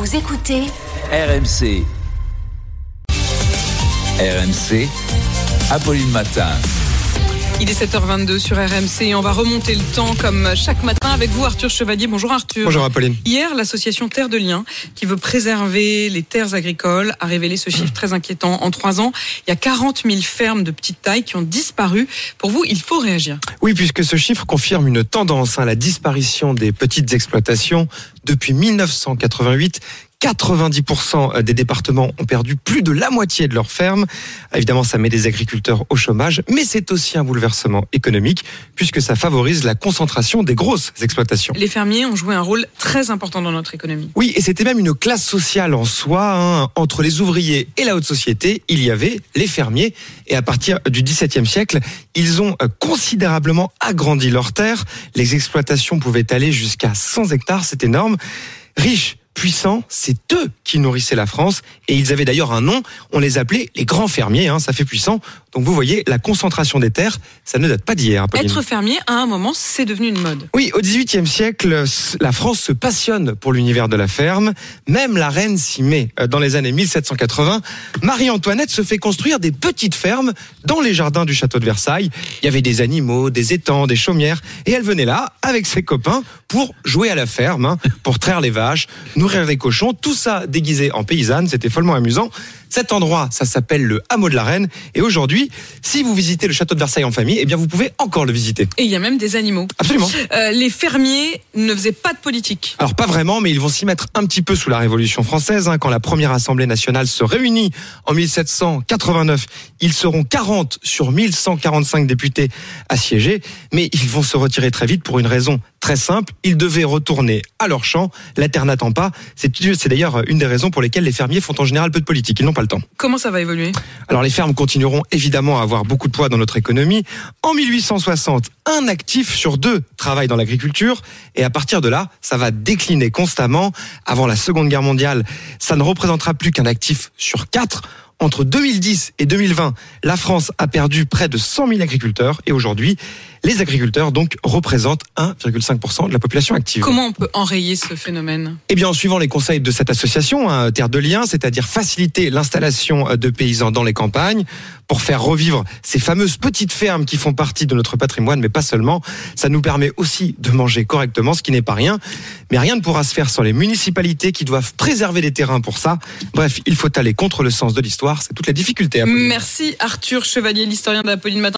Vous écoutez RMC. RMC, Apolline Matin. Il est 7h22 sur RMC et on va remonter le temps comme chaque matin avec vous, Arthur Chevalier. Bonjour Arthur. Bonjour Apolline. Hier, l'association Terre de Liens, qui veut préserver les terres agricoles, a révélé ce chiffre très inquiétant. En 3 ans, il y a 40 000 fermes de petite taille qui ont disparu. Pour vous, il faut réagir. Oui, puisque ce chiffre confirme une tendance, la disparition des petites exploitations. Depuis 1988, 90% des départements ont perdu plus de la moitié de leurs fermes. Évidemment, ça met des agriculteurs au chômage, mais c'est aussi un bouleversement économique, puisque ça favorise la concentration des grosses exploitations. Les fermiers ont joué un rôle très important dans notre économie. Oui, et c'était même une classe sociale en soi. Entre les ouvriers et la haute société, il y avait les fermiers. Et à partir du XVIIe siècle, ils ont considérablement agrandi leurs terres. Les exploitations pouvaient aller jusqu'à 100 hectares, c'est énorme. Riches, puissants, c'est eux qui nourrissaient la France, et ils avaient d'ailleurs un nom, on les appelait les grands fermiers, ça fait puissant. Donc vous voyez, la concentration des terres, ça ne date pas d'hier. Être fermier, à un moment, c'est devenu une mode. Oui, au XVIIIe siècle, la France se passionne pour l'univers de la ferme. Même la reine s'y met. Dans les années 1780, Marie-Antoinette se fait construire des petites fermes dans les jardins du château de Versailles. Il y avait des animaux, des étangs, des chaumières, et elle venait là, avec ses copains, pour jouer à la ferme, pour traire les vaches, nourrir les cochons, tout ça déguisé en paysanne, c'était follement amusant. Cet endroit, ça s'appelle le hameau de la Reine, et aujourd'hui, si vous visitez le château de Versailles en famille, eh bien vous pouvez encore le visiter. Et il y a même des animaux. Absolument. Les fermiers ne faisaient pas de politique. Alors pas vraiment, mais ils vont s'y mettre un petit peu sous la Révolution française, quand la première Assemblée nationale se réunit en 1789. Ils seront 40 sur 1145 députés à siéger, mais ils vont se retirer très vite pour une raison très simple. Ils devaient retourner à leur champ, la terre n'attend pas. C'est d'ailleurs une des raisons pour lesquelles les fermiers font en général peu de politique. Ils n'ont pas le temps. Comment ça va évoluer ? Alors les fermes continueront évidemment à avoir beaucoup de poids dans notre économie. En 1860, un actif sur 2 travaille dans l'agriculture, et à partir de là, ça va décliner constamment. Avant la Seconde Guerre mondiale, ça ne représentera plus qu'un actif sur 4. Entre 2010 et 2020, la France a perdu près de 100 000 agriculteurs, et aujourd'hui, les agriculteurs donc représentent 1,5% de la population active. Comment on peut enrayer ce phénomène ? Eh bien, en suivant les conseils de cette association, Terre de Liens, c'est-à-dire faciliter l'installation de paysans dans les campagnes, pour faire revivre ces fameuses petites fermes qui font partie de notre patrimoine, mais pas seulement. Ça nous permet aussi de manger correctement, ce qui n'est pas rien. Mais rien ne pourra se faire sans les municipalités qui doivent préserver les terrains pour ça. Bref, il faut aller contre le sens de l'histoire. C'est toute la difficulté. Merci Arthur Chevalier, l'historien d'Apolline Matin.